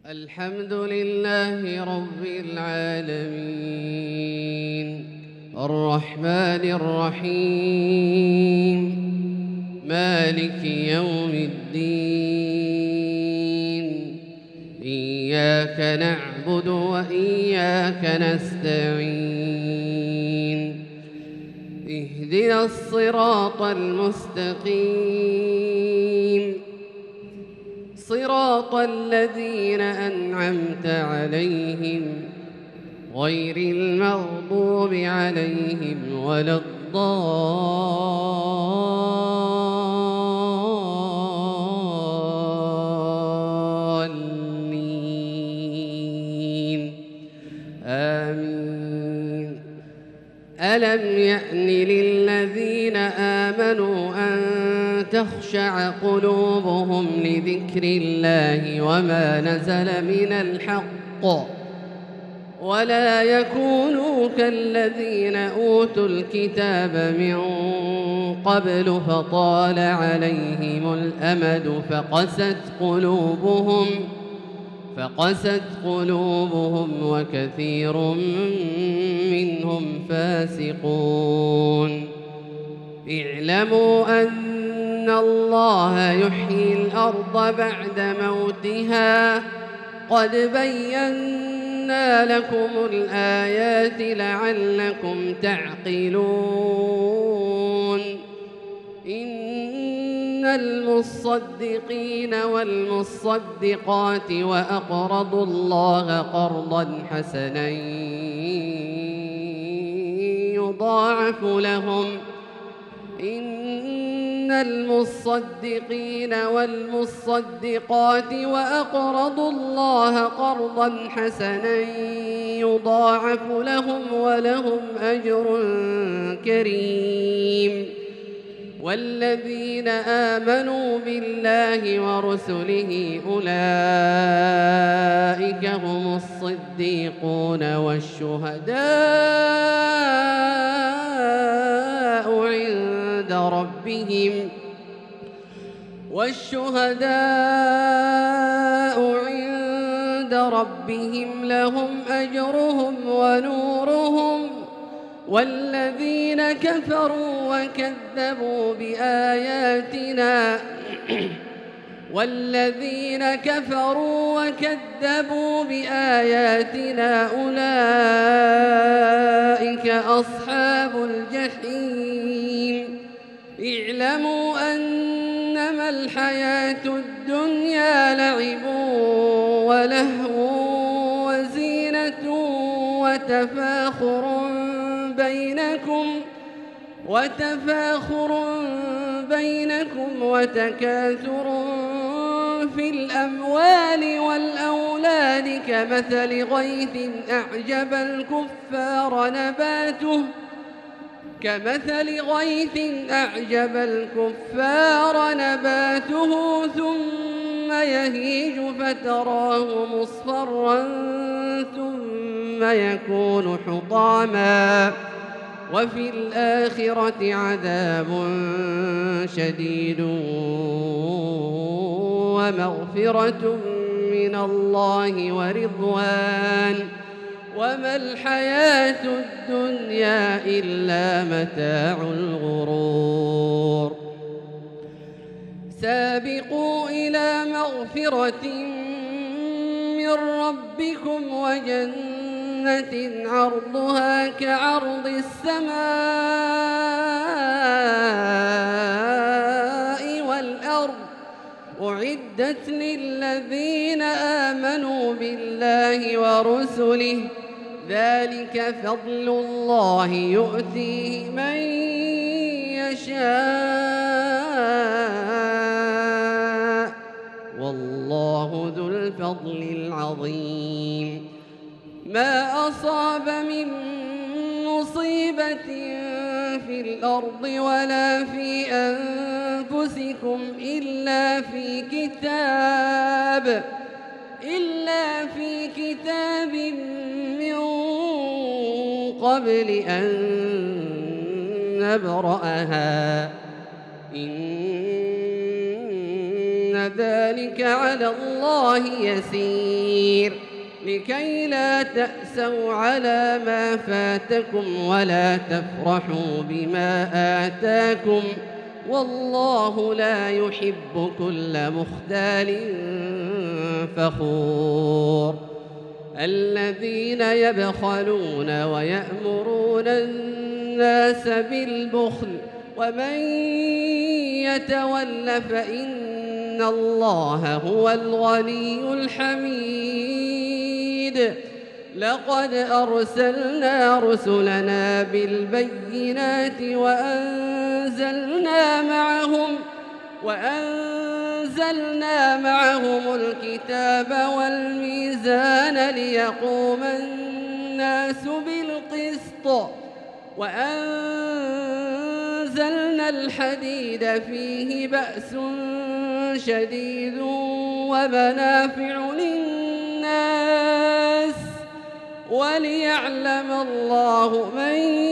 الحمد لله رب العالمين الرحمن الرحيم مالك يوم الدين إياك نعبد وإياك نستعين اهدنا الصراط المستقيم صراط الذين أنعمت عليهم غير المغضوب عليهم ولا الضالين آمين. ألم يأن للذين آمنوا أن تخشع قلوبهم لذكر الله وما نزل من الحق ولا يكونوا كالذين أوتوا الكتاب من قبل فطال عليهم الأمد فقست قلوبهم وكثير منهم فاسقون. اعلموا أن الله يحيي الأرض بعد موتها قد بينا لكم الآيات لعلكم تعقلون. إن المصدقين والمصدقات وأقرضوا الله قرضا حسنا يضاعف لهم إن المصدقين والمصدقات وأقرضوا الله قرضا حسنا يضاعف لهم ولهم أجر كريم. والذين آمنوا بالله ورسله أولئك هم الصديقون والشهداء عند ربهم لهم أجرهم ونورهم. والذين كفروا وكذبوا بآياتنا أولئك أصحاب الجحيم. اعلموا أنما الحياة الدنيا لعب ولهو وزينة وتفاخر بينكم وتكاثر في الأموال والأولاد كمثل غيث أعجب الكفار نباته ثم يهيج فتراه مصفرا ثم يكون حطاما وفي الآخرة عذاب شديد ومغفرة من الله ورضوان وما الحياة الدنيا إلا متاع الغرور. سابقوا إلى مغفرة من ربكم وجنة عرضها كعرض السماء والأرض أعدت للذين آمنوا بالله ورسله ذلك فضل الله يؤتيه من يشاء والله ذو الفضل العظيم. ما أصاب من مصيبة في الأرض ولا في أنفسكم إلا في كتاب من قبل أن نبرأها إن ذلك على الله يسير لكي لا تأسوا على ما فاتكم ولا تفرحوا بما آتاكم والله لا يحب كل مختال فخور الذين يبخلون ويأمرون الناس بالبخل ومن يتول فإن الله هو الغني الحميد لقد أرسلنا رسلنا بالبينات وأنزلنا معهم الكتاب والميزان ليقوم الناس بالقسط وأنزلنا الحديد فيه بأس شديد ومنافع للناس وليعلم الله من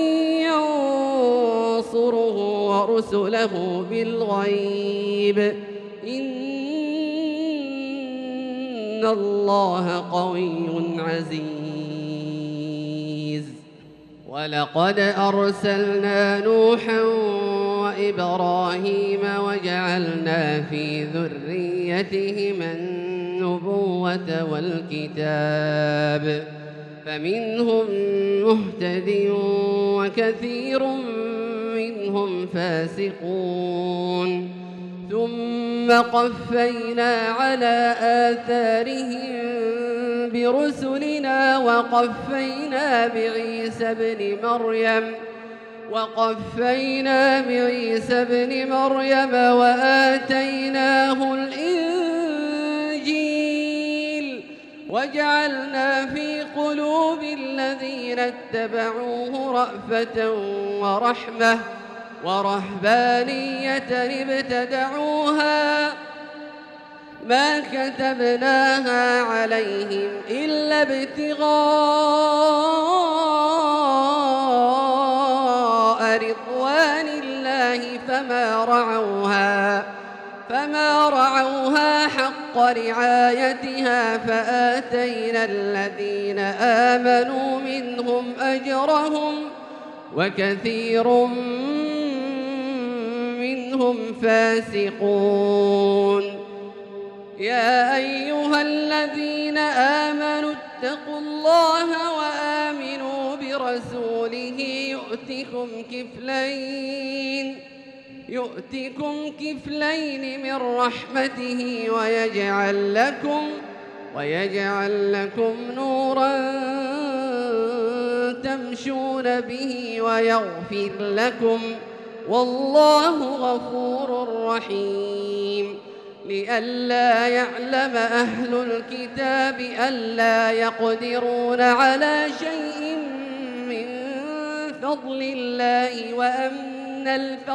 ينصره ورسله بالغيب إن الله قوي عزيز ولقد أرسلنا نوحا وإبراهيم وجعلنا في ذريتهما النبوة والكتاب فمنهم مهتد وكثير منهم فاسقون ثم قفينا على آثارهم برسلنا وقفينا بعيسى ابن مريم وآتيناه الإنجيل وجعلنا في قلوب الذين اتبعوه رأفة ورحمة ورهبانية ابتدعوها ما كتبناها عليهم إلا ابتغاء رضوان الله فما رعوها حق رعايتها فآتينا الذين آمنوا منهم أجرهم وكثير منهم فاسقون يا أيها الذين آمنوا اتقوا الله وآمنوا برسوله يؤتكم كفلين من رحمته ويجعل لكم نورا تمشون به ويغفر لكم والله غفور رحيم لئلا يعلم أهل الكتاب ألا يقدرون على شيء من فضل الله وأن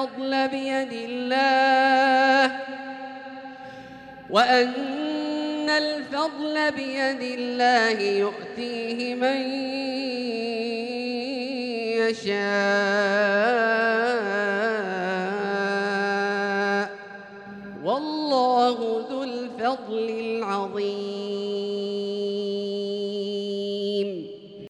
الفضل بيد الله يؤتيه من يشاء والله ذو الفضل العظيم